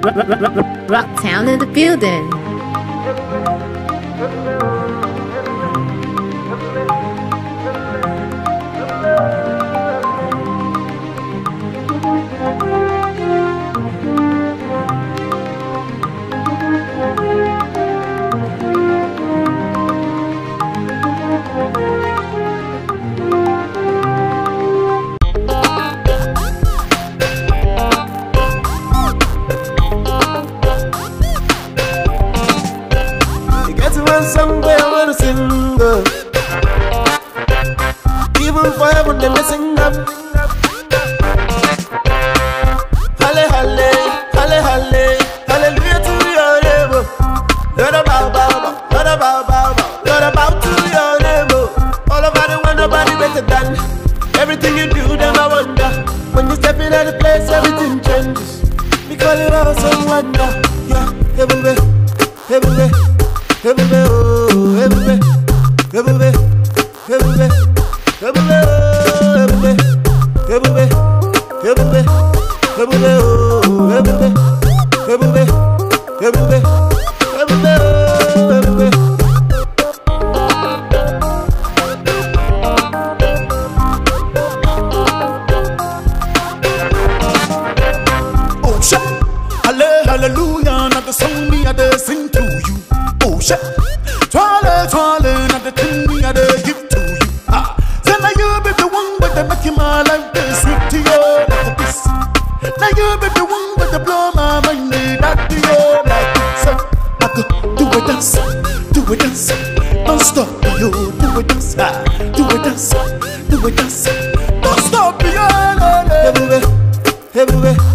Rocktown in the building. Somewhere I wanna sing, even for heaven they sing up. Halle, halle, halle, halle, hallelujah to your name. Lord about, Lord about, Lord about to your name. All over the world, nobody better than. Everything you do, them I wonder. When you step in at the place, everything changes. We call it awesome wonder. Yeah, everywhere, everywhere. Everywhere, oh, everywhere, everywhere, everywhere, everywhere, everywhere, everywhere, everywhere, everywhere, oh, everywhere, everywhere, everywhere, everywhere, everywhere. Oh, shit, hallelujah, not the song me I sing to you. Oh shit, twirling at the thing me I give to you. Then now you be the one with the making my life be sweet to you like a kiss. Now you be the one with the blow my mind that to you like this. I could do a dance, don't stop you. Do a dance, do a dance, don't stop you. Everywhere, everywhere,